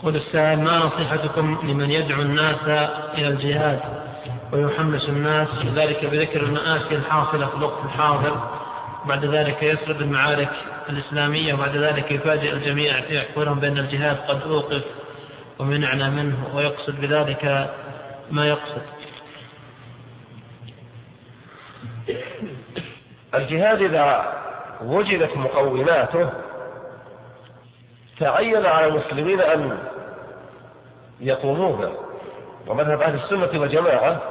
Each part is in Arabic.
يقول السائل: ما نصيحتكم لمن يدعو الناس إلى الجهاد ويحمس الناس ذلك بذكر المآسي الحاصلة في الوقت الحاضر، بعد ذلك يسرد المعارك الإسلامية، وبعد ذلك يفاجئ الجميع يحكمهم بأن الجهاد قد أوقف ومنعنا منه، ويقصد بذلك ما يقصد؟ الجهاد إذا وجدت مقوماته تعين على المسلمين أن يقوموا به، ومذهب أهل السنة والجماعة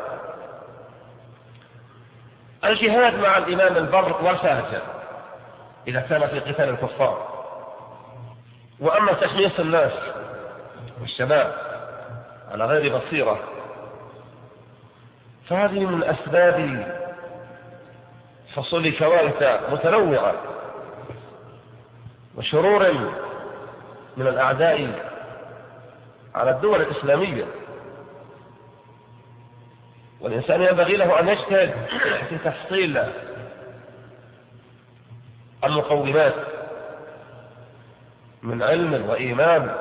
الجهاد مع الإمام البر والفاجر إذا كان في قتال الكفار. وأما تحميس الناس والشباب على غير بصيرة فهذه من أسباب حصول كوارث متنوعة وشرور من الأعداء على الدول الإسلامية، والإنسان ينبغي له أن يجتهد في تحصيل المقومات من علم وإيمان.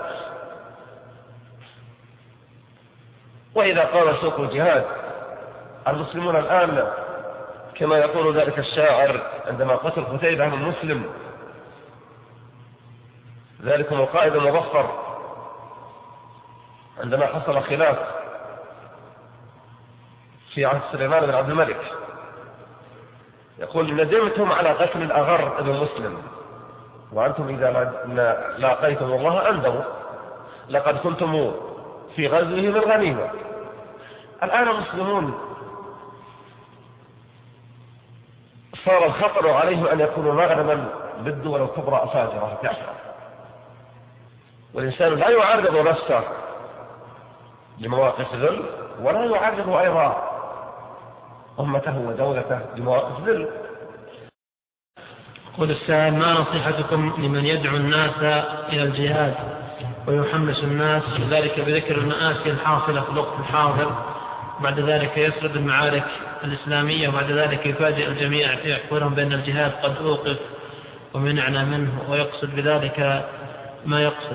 وإذا قال سوق الجهاد المسلمون الآن كما يقول ذلك الشاعر عندما قتل قتيبة بن مسلم، ذلك القائد المظفر، عندما حصل خلاف في عهد سليمان بن عبد الملك، يقول: ندمتم على قتل الأغر بن مسلم وأنتم إذا لاقيتم الله أندموا، لقد كنتم في غزوه من غنيمة. الآن المسلمون صار الخطر عليهم أن يكونوا مغنما للدول الكبرى الفاجرة الكافرة، والإنسان لا يعرض نفسه لمواقف ذل، ولا يعرض أيضا أمته ودولته لمواقف ذل. يقول السائل: ما نصيحتكم لمن يدعو الناس إلى الجهاد ويحمس الناس ذلك بذكر المآسي الحاصلة في الوقت الحاضر، بعد ذلك يسرد المعارك الإسلامية، وبعد ذلك يفاجئ الجميع يحكمهم بأن الجهاد قد أوقف ومنعنا منه، ويقصد بذلك ما يقصد؟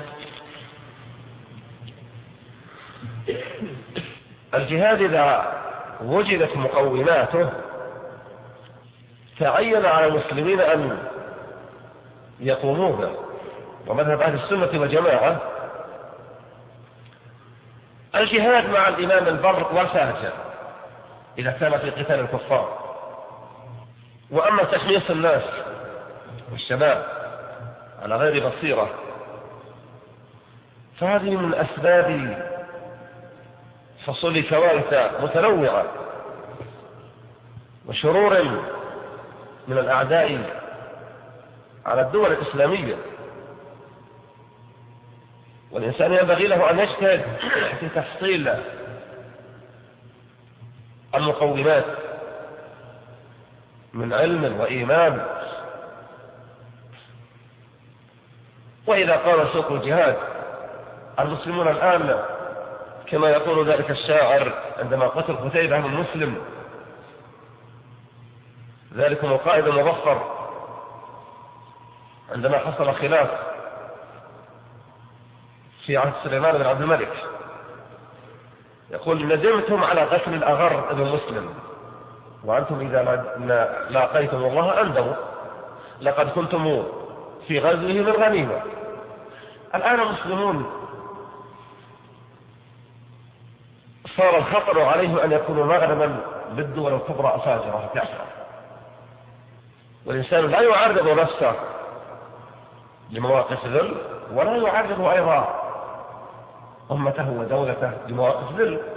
الجهاد إذا وجدت مقوماته تعين على المسلمين أن يقوموا به، ومذهب أهل السنة والجماعة الجهاد مع الإمام البر والفاجر إذا كان في قتال الكفار. وأما تحميس الناس والشباب على غير بصيرة فهذه من أسباب حصول كوارث متنوعة وشرور من الأعداء على الدول الإسلامية، والإنسان ينبغي له أن يجتهد في تحصيل المقومات من علم وإيمان. وإذا قال سوق الجهاد المسلمون الآن كما يقول ذلك الشاعر عندما قتل قتيبة بن مسلم، ذلك القائد المظفر، عندما حصل خلاف في عهد سليمان بن عبد الملك، يقول: ندمتم على قتل الأغر بن مسلم وأنتم إذا لاقيتم الله أندموا، لقد كنتم في غزوه من غنيمة. الآن المسلمون صار الخطر عليهم أن يكونوا مغنما للدول الكبرى الفاجرة الكافرة، والإنسان لا يعرض نفسه لمواقف ذل، ولا يعرض أيضا أمته ودولته لمواقف ذل.